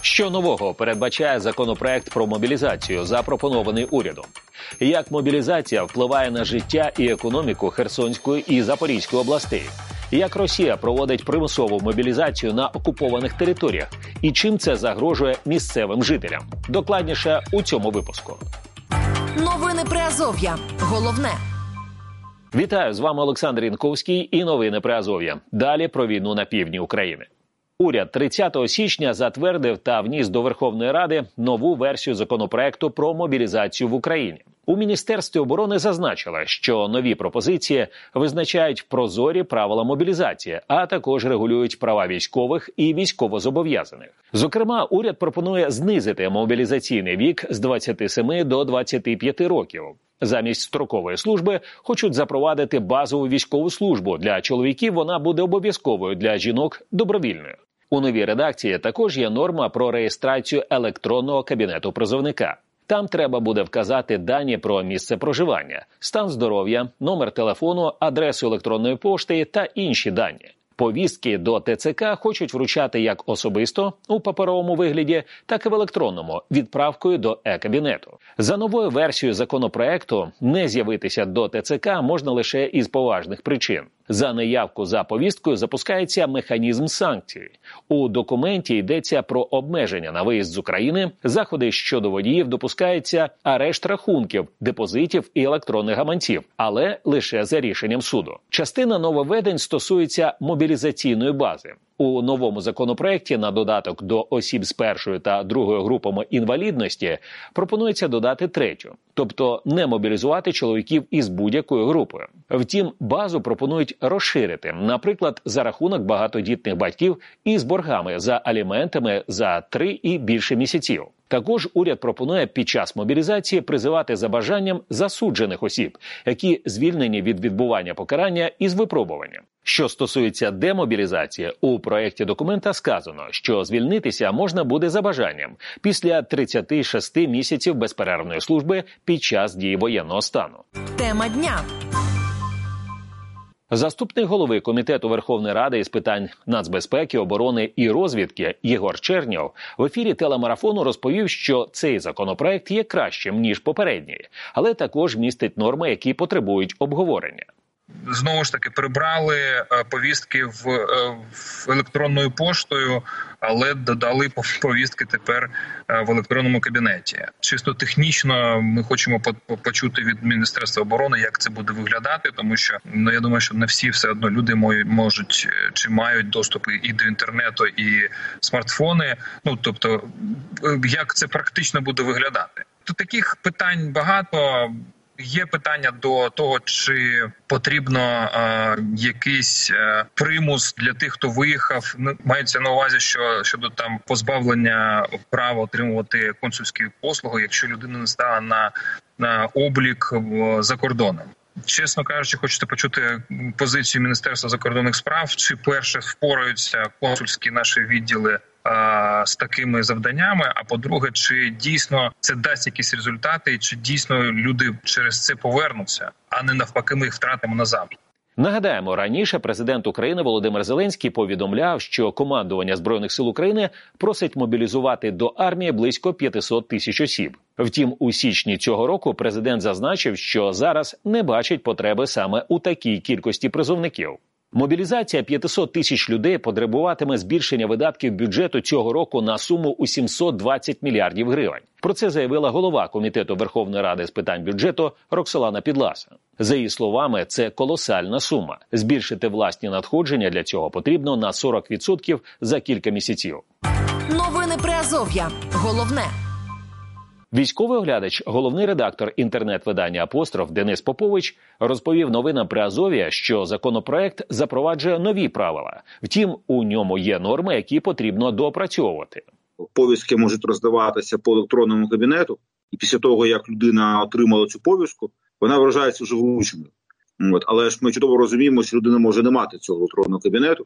Що нового передбачає законопроект про мобілізацію, запропонований урядом? Як мобілізація впливає на життя і економіку Херсонської і Запорізької областей? Як Росія проводить примусову мобілізацію на окупованих територіях? І чим це загрожує місцевим жителям? Докладніше у цьому випуску. Новини Приазов'я. Головне. Вітаю, з вами Олександр Інковський і новини Приазов'я. Далі про війну на півдні України. Уряд 30 січня затвердив та вніс до Верховної Ради нову версію законопроекту про мобілізацію в Україні. У Міністерстві оборони зазначили, що нові пропозиції визначають прозорі правила мобілізації, а також регулюють права військових і військовозобов'язаних. Зокрема, уряд пропонує знизити мобілізаційний вік з 27 до 25 років. Замість строкової служби хочуть запровадити базову військову службу. Для чоловіків вона буде обов'язковою, для жінок – добровільною. У новій редакції також є норма про реєстрацію електронного кабінету призовника. Там треба буде вказати дані про місце проживання, стан здоров'я, номер телефону, адресу електронної пошти та інші дані. Повістки до ТЦК хочуть вручати як особисто, у паперовому вигляді, так і в електронному, відправкою до е-кабінету. За новою версією законопроекту не з'явитися до ТЦК можна лише із поважних причин. За неявку за повісткою запускається механізм санкцій. У документі йдеться про обмеження на виїзд з України, заходи щодо водіїв допускається арешт рахунків, депозитів і електронних гаманців, але лише за рішенням суду. Частина нововведень стосується мобілізаційної бази. У новому законопроекті на додаток до осіб з першою та другою групами інвалідності пропонується додати третю, тобто не мобілізувати чоловіків із будь-якою групою. Втім, базу пропонують розширити, наприклад, за рахунок багатодітних батьків із боргами за аліментами за 3 і більше місяців. Також уряд пропонує під час мобілізації призивати за бажанням засуджених осіб, які звільнені від відбування покарання із випробуванням. Що стосується демобілізації, у проєкті документа сказано, що звільнитися можна буде за бажанням після 36 місяців безперервної служби під час дії воєнного стану. Тема дня. Заступник голови Комітету Верховної Ради із питань нацбезпеки, оборони і розвідки Єгор Чернєв в ефірі телемарафону розповів, що цей законопроект є кращим, ніж попередній, але також містить норми, які потребують обговорення. Знову ж таки, прибрали повістки в електронною поштою, але додали повістки тепер в електронному кабінеті. Чисто технічно ми хочемо почути від Міністерства оборони, як це буде виглядати, тому що я думаю, що не всі все одно люди можуть чи мають доступ і до інтернету, і смартфони. Тобто, як це практично буде виглядати. Тут таких питань багато. Є питання до того, чи потрібно якийсь примус для тих, хто виїхав. Мається на увазі, що щодо там позбавлення права отримувати консульські послуги, якщо людина не стала на облік за кордоном. Чесно кажучи, хочете почути позицію Міністерства закордонних справ, чи перше впораються консульські наші відділи з такими завданнями, а по-друге, чи дійсно це дасть якісь результати, і чи дійсно люди через це повернуться, а не навпаки ми їх втратимо назавжди. Нагадаємо, раніше президент України Володимир Зеленський повідомляв, що командування Збройних сил України просить мобілізувати до армії близько 500 тисяч осіб. Втім, у січні цього року президент зазначив, що зараз не бачить потреби саме у такій кількості призовників. Мобілізація 500 тисяч людей потребуватиме збільшення видатків бюджету цього року на суму у 720 мільярдів гривень. Про це заявила голова Комітету Верховної Ради з питань бюджету Роксолана Підласа. За її словами, це колосальна сума. Збільшити власні надходження для цього потрібно на 40% за кілька місяців. Новини Приазов'я. Головне. Військовий оглядач, головний редактор інтернет-видання «Апостроф» Денис Попович розповів новинам Приазов'я, що законопроект запроваджує нові правила. Втім, у ньому є норми, які потрібно доопрацьовувати. Повістки можуть роздаватися по електронному кабінету, і після того, як людина отримала цю повістку, вона вважається вже врученою. Але ж ми чудово розуміємо, що людина може не мати цього електронного кабінету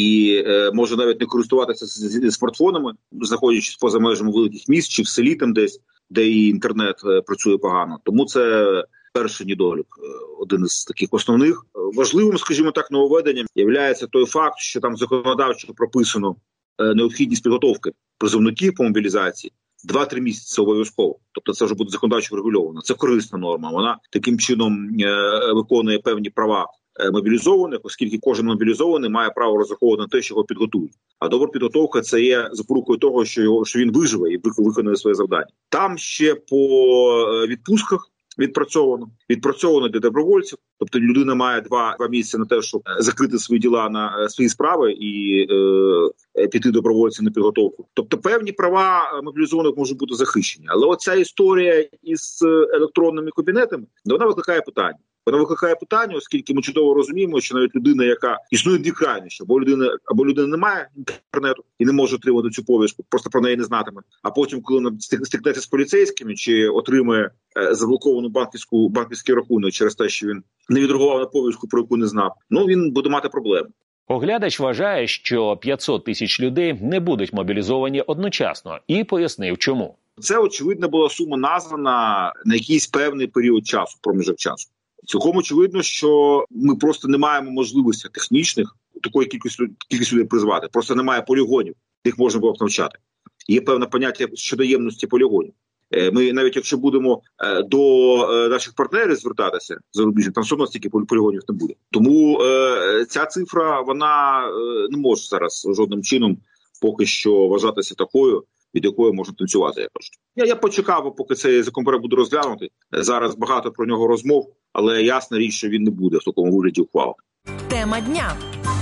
і може навіть не користуватися смартфонами, знаходячись поза межами великих міст чи в селі там десь, де і інтернет працює погано. Тому це перший недолік, один із таких основних. Важливим, скажімо так, нововведенням є той факт, що там законодавчо прописано необхідність підготовки призовників по мобілізації 2-3 місяці обов'язково. Тобто це вже буде законодавчо врегульовано. Це корисна норма. Вона таким чином виконує певні права мобілізованих, оскільки кожен мобілізований має право розраховувати на те, що його підготують. А добра підготовка – це є запорукою того, що він виживе і виконує своє завдання. Там ще по відпустках відпрацьовано для добровольців. Тобто людина має 2 місяці на те, щоб закрити свої діла на свої справи і піти добровольцем на підготовку. Тобто певні права мобілізованих можуть бути захищені. Але оця історія із електронними кабінетами, вона викликає питання. Вона викликає питання, оскільки ми чудово розуміємо, що навіть людина, яка існує 2 крайнощі, або людина не має інтернету і не може отримати цю повістку, просто про неї не знатиме. А потім, коли вона стикнеться з поліцейськими чи отримує заблоковану банківський рахунок через те, що він не відреагував на повістку, про яку не знав, він буде мати проблеми. Оглядач вважає, що 500 тисяч людей не будуть мобілізовані одночасно, і пояснив, чому. Це, очевидно, була сума названа на якийсь певний період часу, проміжок часу. Цілком очевидно, що ми просто не маємо можливості технічних такої кількості людей призвати. Просто немає полігонів, їх можна було б навчати. Є певне поняття щодо ємності полігонів. Ми навіть якщо будемо до наших партнерів звертатися зарубіжних, там все одно стільки полігонів не буде. Тому ця цифра, вона не може зараз жодним чином поки що вважатися такою, від якої можна танцювати, як кажуть. Я почекав, поки цей законопроект буде розглянутий. Зараз багато про нього розмов, але ясна річ, що він не буде в такому вигляді ухвалити. Тема дня.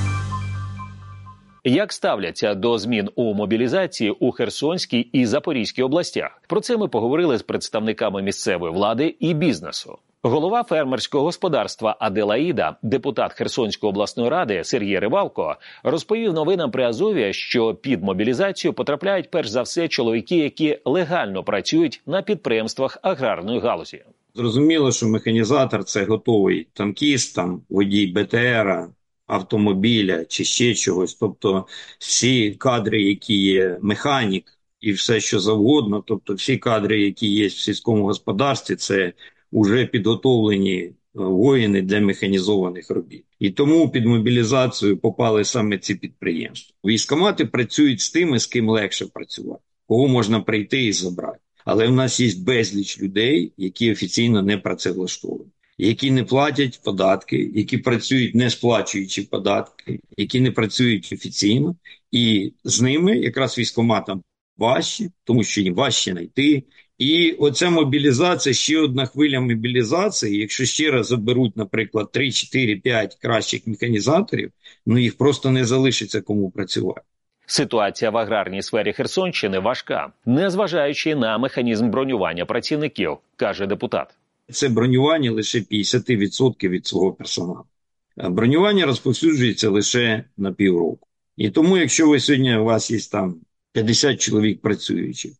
Як ставляться до змін у мобілізації у Херсонській і Запорізькій областях? Про це ми поговорили з представниками місцевої влади і бізнесу. Голова фермерського господарства «Аделаїда», депутат Херсонської обласної ради Сергій Рибалко, розповів новинам при Азові, що під мобілізацію потрапляють перш за все чоловіки, які легально працюють на підприємствах аграрної галузі. Зрозуміло, що механізатор – це готовий танкіст, водій БТРа, автомобіля чи ще чогось. Тобто всі кадри, які є механік і все, що завгодно, тобто всі кадри, які є в сільському господарстві, це вже підготовлені воїни для механізованих робіт. І тому під мобілізацію попали саме ці підприємства. Військкомати працюють з тими, з ким легше працювати, кого можна прийти і забрати. Але в нас є безліч людей, які офіційно не працевлаштовані, які не платять податки, які працюють не сплачуючи податки, які не працюють офіційно. І з ними якраз військкоматам важче, тому що їм важче знайти. І оця мобілізація, ще одна хвиля мобілізації, якщо ще раз заберуть, наприклад, 3, 4, 5 кращих механізаторів, їх просто не залишиться кому працювати. Ситуація в аграрній сфері Херсонщини важка, незважаючи на механізм бронювання працівників, каже депутат. Це бронювання лише 50% від свого персоналу. Бронювання розповсюджується лише на півроку. І тому, якщо ви сьогодні, у вас є там 50 чоловік працюючих,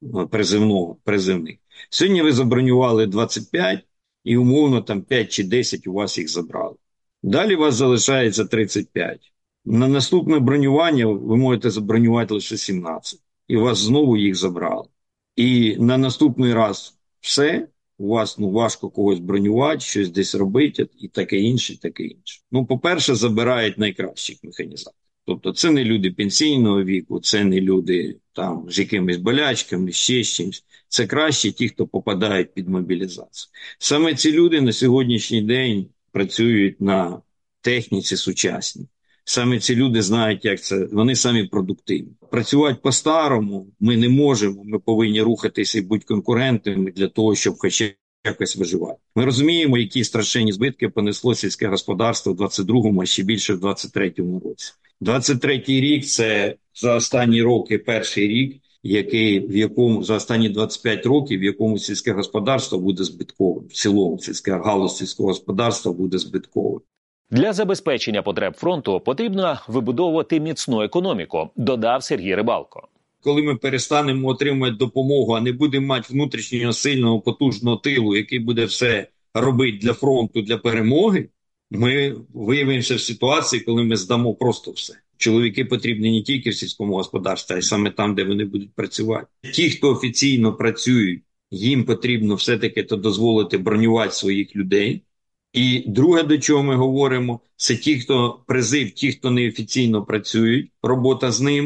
призивних, сьогодні ви забронювали 25 і умовно там 5 чи 10 у вас їх забрали. Далі у вас залишається 35. На наступне бронювання ви можете забронювати лише 17. І у вас знову їх забрали. І на наступний раз все, у вас важко когось бронювати, щось десь робити і таке інше, таке інше. По-перше, забирають найкращих механізаторів. Тобто це не люди пенсійного віку, це не люди там з якимись болячками, ще з чимось. Це краще ті, хто попадають під мобілізацію. Саме ці люди на сьогоднішній день працюють на техніці сучасній. Саме ці люди знають, як це, вони самі продуктивні. Працювати по-старому ми не можемо, ми повинні рухатися і бути конкурентами для того, щоб хоча якось виживати. Ми розуміємо, які страшенні збитки понесло сільське господарство в 22-му, а ще більше в 23-му році. 23-й рік – це за останні роки перший рік, в якому за останні 25 років, в якому сільське господарство буде збитковим. В цілому галузь сільського господарства буде збитковим. Для забезпечення потреб фронту потрібно вибудовувати міцну економіку, додав Сергій Рибалко. Коли ми перестанемо отримувати допомогу, а не будемо мати внутрішнього сильного потужного тилу, який буде все робити для фронту, для перемоги, ми виявимося в ситуації, коли ми здамо просто все. Чоловіки потрібні не тільки в сільському господарстві, а й саме там, де вони будуть працювати. Ті, хто офіційно працюють, їм потрібно все-таки дозволити бронювати своїх людей. І друге, до чого ми говоримо, це ті, хто призив, ті, хто неофіційно працюють, робота з ними.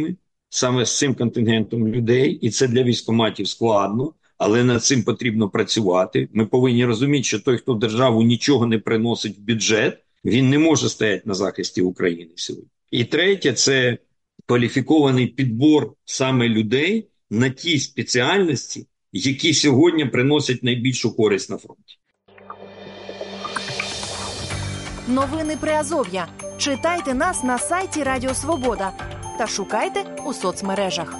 саме з цим контингентом людей, і це для військкоматів складно, але над цим потрібно працювати. Ми повинні розуміти, що той, хто державу нічого не приносить в бюджет, він не може стояти на захисті України сьогодні. І третє – це кваліфікований підбор саме людей на ті спеціальності, які сьогодні приносять найбільшу користь на фронті. Новини Приазов'я. Читайте нас на сайті Радіо Свобода та шукайте у соцмережах.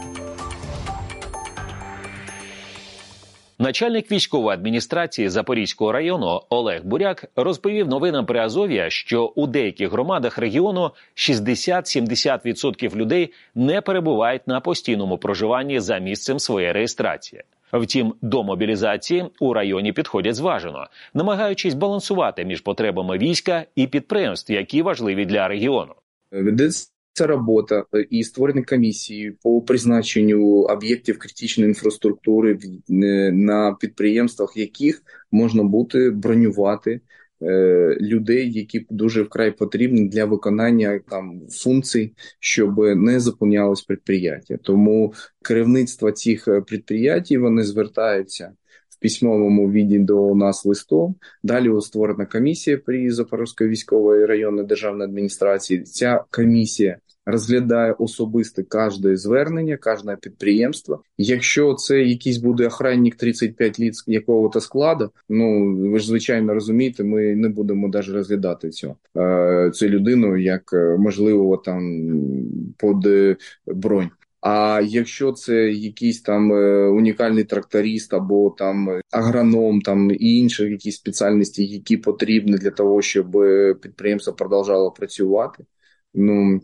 Начальник військової адміністрації Запорізького району Олег Буряк розповів новинам Приазов'я, що у деяких громадах регіону 60-70% людей не перебувають на постійному проживанні за місцем своєї реєстрації. Втім, до мобілізації у районі підходять зважено, намагаючись балансувати між потребами війська і підприємств, які важливі для регіону. Ведеться робота і створені комісії по призначенню об'єктів критичної інфраструктури на підприємствах, яких можна буде бронювати людей, які дуже вкрай потрібні для виконання там функцій, щоб не зупинялось підприємство. Тому керівництво цих підприємств, вони звертаються в письмовому віді до нас листом. Далі створена комісія при Запорізької військової районної державної адміністрації. Ця комісія розглядає особисто кожне звернення, кожне підприємство. Якщо це якийсь буде охранник 35 літ якого-то складу, ну, ви ж, звичайно, розумієте, ми не будемо навіть розглядати цю людину як, можливо, там, під бронь. А якщо це якийсь там унікальний тракторист або там агроном, там і інші якісь спеціальності, які потрібні для того, щоб підприємство продовжало працювати, ну,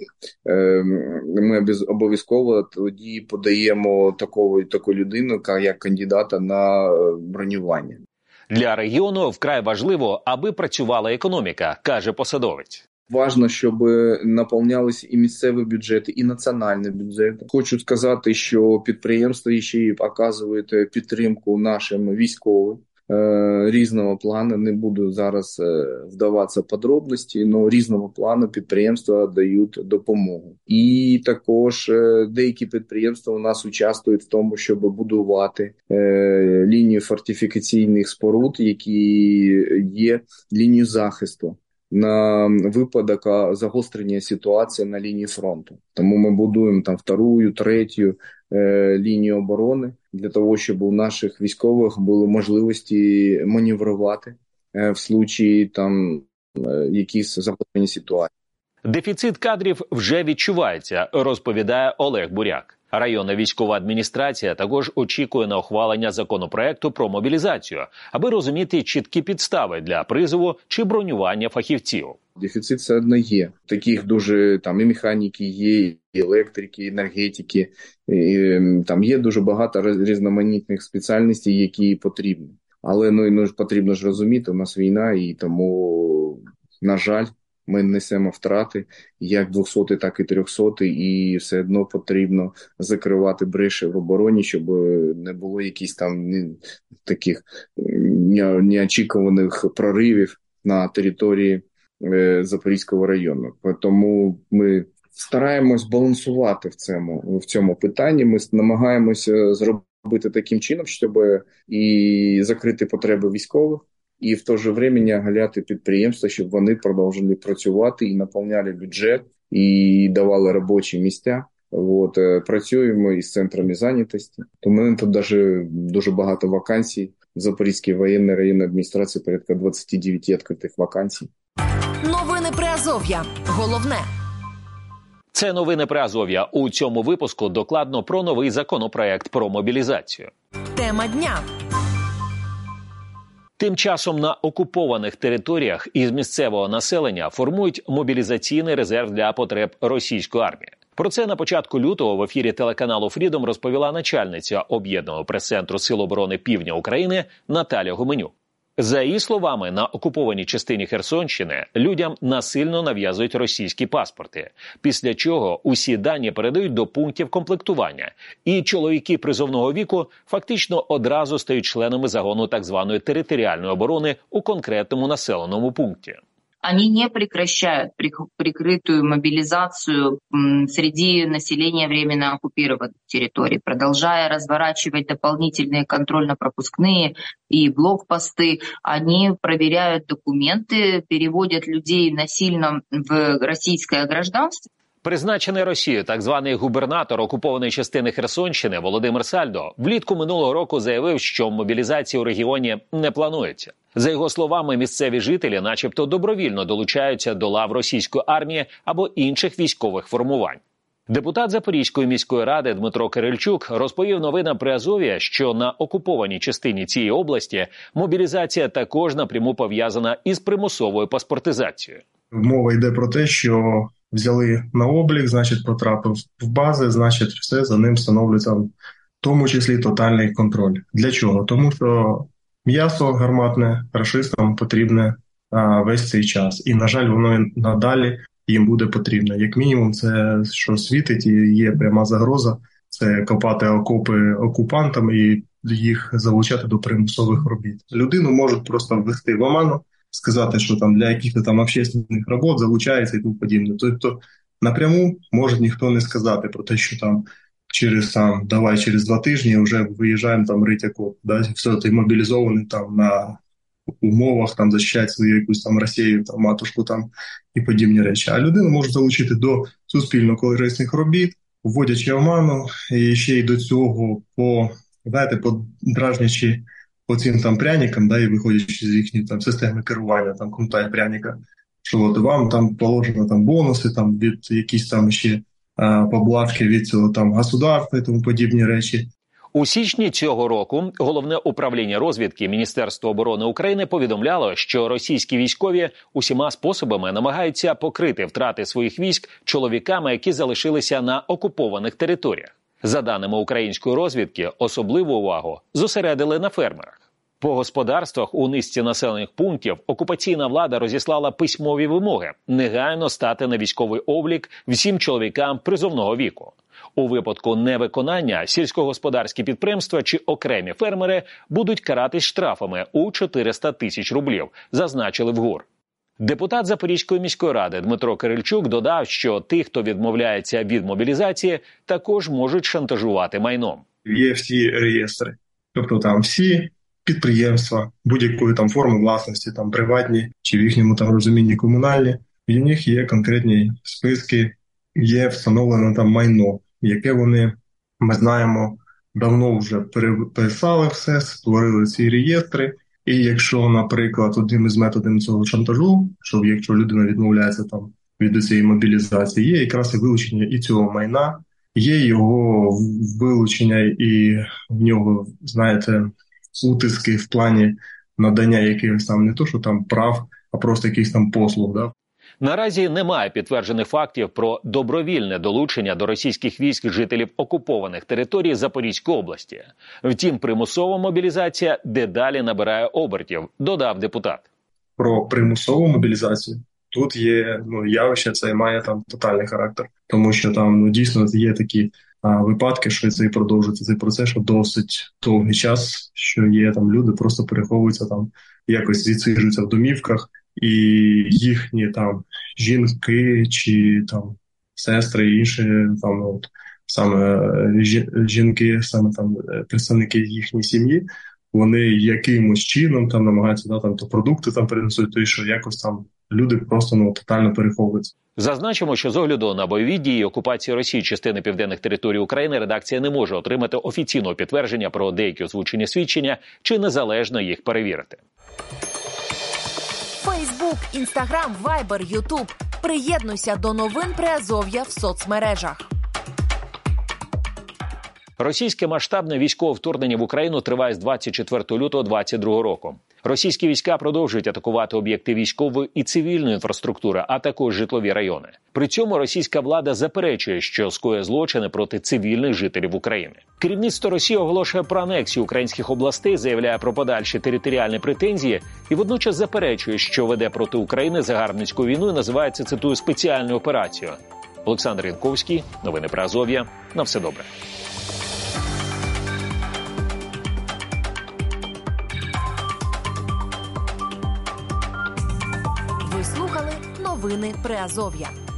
ми обов'язково тоді подаємо таку людину, як кандидата на бронювання. Для регіону вкрай важливо, аби працювала економіка, каже посадовець. Важно, щоб наповнялися і місцеві бюджети, і національні бюджети. Хочу сказати, що підприємства ще й оказують підтримку нашим військовим різного плану. Не буду зараз вдаватися в подробності, але різного плану підприємства дають допомогу. І також деякі підприємства у нас участвують в тому, щоб будувати лінію фортифікаційних споруд, які є лінією захисту на випадок загострення ситуації на лінії фронту. Тому ми будуємо там 2-ю, 3-ю лінію оборони для того, щоб у наших військових були можливості маневрувати в случаї там якісь загострення ситуації. Дефіцит кадрів вже відчувається, розповідає Олег Буряк. Районна військова адміністрація також очікує на ухвалення законопроекту про мобілізацію, аби розуміти чіткі підстави для призову чи бронювання фахівців. Дефіцит все одно є. Таких дуже там і механіки є, і електрики, і енергетики. І, там є дуже багато різноманітних спеціальностей, які потрібні. Але ну потрібно ж розуміти, у нас війна, і тому, на жаль, ми несемо втрати, як 200-й, так і 300-й, і все одно потрібно закривати бреші в обороні, щоб не було якихось там таких неочікуваних проривів на території Запорізького району. Тому ми стараємось балансувати в цьому питанні. Ми намагаємося зробити таким чином, щоб і закрити потреби військових, і в то же время оголяти підприємства, щоб вони продовжували працювати і наповняли бюджет, і давали робочі місця. Працюємо із центрами зайнятості. У мене тут дуже багато вакансій. В Запорізькій воєнній районній адміністрації порядка 29 відкритих вакансій. Новини Приазов'я. Головне. Це новини Приазов'я. У цьому випуску докладно про новий законопроект про мобілізацію. Тема дня. Тим часом на окупованих територіях із місцевого населення формують мобілізаційний резерв для потреб російської армії. Про це на початку лютого в ефірі телеканалу «Фрідом» розповіла начальниця об'єднаного прес-центру Сил оборони Півдня України Наталя Гуменюк. За її словами, на окупованій частині Херсонщини людям насильно нав'язують російські паспорти, після чого усі дані передають до пунктів комплектування, і чоловіки призовного віку фактично одразу стають членами загону так званої територіальної оборони у конкретному населеному пункті. они не прекращают прикрытую мобилизацию среди населения временно оккупированных территорий, продолжая разворачивать дополнительные контрольно-пропускные и блокпосты. Они проверяют документы, переводят людей насильно в российское гражданство. Призначений Росією так званий губернатор окупованої частини Херсонщини Володимир Сальдо влітку минулого року заявив, що мобілізація у регіоні не планується. За його словами, місцеві жителі начебто добровільно долучаються до лав російської армії або інших військових формувань. Депутат Запорізької міської ради Дмитро Кирильчук розповів новинам Приазов'я, що на окупованій частині цієї області мобілізація також напряму пов'язана із примусовою паспортизацією. Мова йде про те, що взяли на облік, значить потрапив в бази, значить все, за ним встановлюється в тому числі тотальний контроль. Для чого? Тому що м'ясо гарматне рашистам потрібне весь цей час. І, на жаль, воно надалі їм буде потрібно. Як мінімум, це, що світить, і є пряма загроза, це копати окопи окупантам і їх залучати до примусових робіт. Людину можуть просто ввести в оману, сказати, що там для якихось там общественних робот залучається і тому подібне. Тобто напряму може ніхто не сказати про те, що там через 2 тижні вже виїжджаємо там рить окоп. Да? Все, ти мобілізований там на умовах, там захищати свою якусь там Росію, там матушку там і подібні речі. А людину можуть залучити до суспільно-корисних робіт, вводячи оману, і ще й до цього подражнячи по цим там пряникам, да, і виходячи з їхньої там системи керування, там кнута і пряника, що от вам там положено там бонуси, там від якісь там ще поблажки від цього там государства і тому подібні речі. У січні цього року Головне управління розвідки Міністерства оборони України повідомляло, що російські військові усіма способами намагаються покрити втрати своїх військ чоловіками, які залишилися на окупованих територіях. За даними української розвідки, особливу увагу зосередили на фермерах. По господарствах у низці населених пунктів окупаційна влада розіслала письмові вимоги негайно стати на військовий облік всім чоловікам призовного віку. У випадку невиконання сільськогосподарські підприємства чи окремі фермери будуть каратись штрафами у 400 тисяч рублів, зазначили в ГУР. Депутат Запорізької міської ради Дмитро Кирильчук додав, що тих, хто відмовляється від мобілізації, також можуть шантажувати майном. Є всі реєстри, тобто там всі підприємства будь-якої там форми власності, там приватні чи в їхньому там розумінні комунальні, в них є конкретні списки, є встановлене там майно, яке ми знаємо, давно вже переписали все, створили ці реєстри. І якщо, наприклад, одним із методів цього шантажу, що якщо людина відмовляється там від цієї мобілізації, є якраз і вилучення і цього майна, є його вилучення і в нього, знаєте, утиски в плані надання якихось там не то, що там прав, а просто якихось там послуг, да. Наразі немає підтверджених фактів про добровільне долучення до російських військ жителів окупованих територій Запорізької області. Втім, примусова мобілізація дедалі набирає обертів, додав депутат. Про примусову мобілізацію тут є явище, це має там тотальний характер, тому що там дійсно є такі випадки, що це і продовжується цей процес, що досить довгий час, що є там люди просто переховуються там, якось відсиджуються в домівках, і їхні там жінки чи там сестри і інші там саме жінки, саме там представники їхньої сім'ї, вони якимось чином там намагаються там то продукти там принесуть, то і що якось там люди просто тотально переховуються. Зазначимо, що з огляду на бойові дії окупації Росії частини південних територій України редакція не може отримати офіційного підтвердження про деякі озвучені свідчення чи незалежно їх перевірити. Фейсбук, Інстаграм, Вайбер, Ютуб. Приєднуйся до новин Приазов'я в соцмережах. Російське масштабне військове вторгнення в Україну триває з 24 лютого 2022 року. Російські війська продовжують атакувати об'єкти військової і цивільної інфраструктури, а також житлові райони. При цьому російська влада заперечує, що скоює злочини проти цивільних жителів України. Керівництво Росії оголошує про анексію українських областей, заявляє про подальші територіальні претензії і водночас заперечує, що веде проти України загарбницьку війну і називає це, цитую, спеціальною операцією. Олександр Янковський, новини Приазов'я. На все добре. Ви слухали Новини Приазов'я.